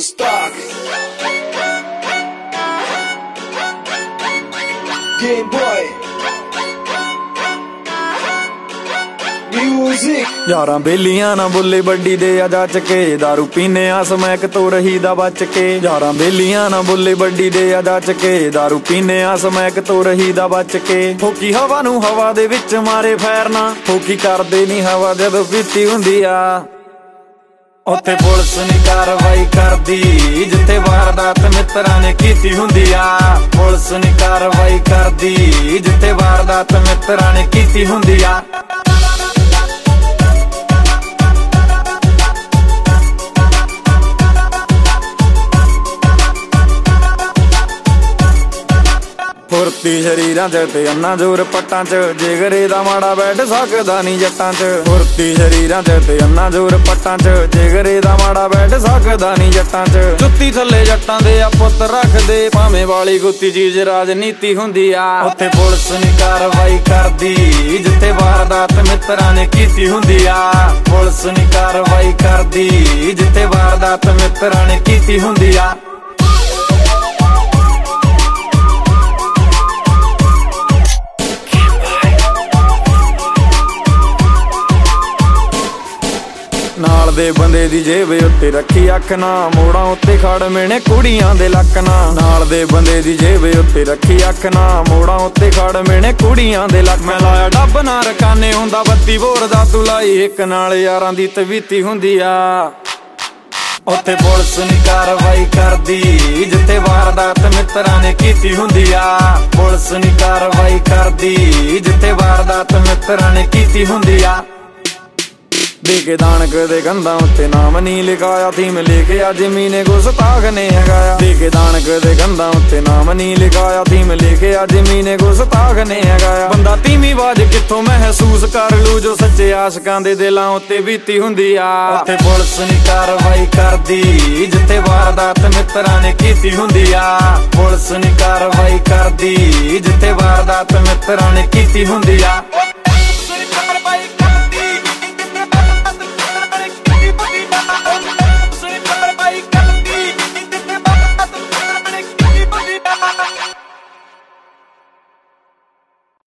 Stock Game Boy Music यारां बेलियां ना बुल्ले बड्डी दे आ जा चके दारू पीने आ समैक तो रही दा बच के यारां बेलियां ना बुल्ले बड्डी दे आ जा चके दारू पीने आ समैक तो रही दा बच के होकी हवा नू हवा दे विच मारे फैरना होकी करदे नी हवा जदों पीती हुंदी आ उत्थे पुलिस नी कार्रवाई करदी जिथे वारदात मित्रां ने कीती हुंदी आ पुलिस नी कार्रवाई करदी जिथे वारदात मित्रां ने कीती हुंदी आ फुरती शरीरां च ते अन्ना जोर पट्टां च जिगरे दा माड़ा बैठ सकदा नी जट्टां च फुरती शरीरां च ते अन्ना जोर पट्टां च जिगरे दा माड़ा बैठ सकदा नी जट्टां च जुत्ती थल्ले जट्टां दे आ पुत्त रखदे भावें वाली गुत्ती चीज राजनीति हुंदी आ उत्थे पुलिस नी कार्रवाई करदी जिथे वारदात मित्रां ने कीती हुंदी आ पुलिस नी कार्रवाई करदी जिथे वारदात मित्रां ने कीती हुंदी आ नाल दे बंदे दी जेब उत्ते रखी अख ना मोड़ां उत्ते खड़ मेने कुड़ियां दे लक ना नाल दे बंदे दी जेब उत्ते रखी अख ना मोड़ां उत्ते खड़ मेने कुड़ियां दे लक मैं लाया डब ना रकाने हुंदा बत्ती बोर दा तू लाई इक नाल यारां दी तवीती हुंदी आ उत्थे पुलिस नी कार्रवाई करदी जिथे वारदात मित्रां ने कीती हुंदी आ पुलिस नी कार्रवाई करदी जिथे वारदात मित्रां ने कीती हुंदी आ देके दानक दे गंधा उत्ते नाम नी लिखाया थीम लेके आ जमीने गुस्ताख ने हगाया देके दानक दे गंधा उत्ते नाम नी लिखाया थीम लेके आ जमीने गुस्ताख ने हगाया बंदा तीमी बाज कित्थों महसूस कर लू जो सच्चे आशकां दे दिलां उत्ते बीती हुंदी आ उत्थे पुलिस नी कार्रवाई करदी जिथे वारदात मित्रां ने कीती हुंदी आ पुलिस नी कार्रवाई करदी जिथे वारदात मित्रां ने कीती हुंदी आ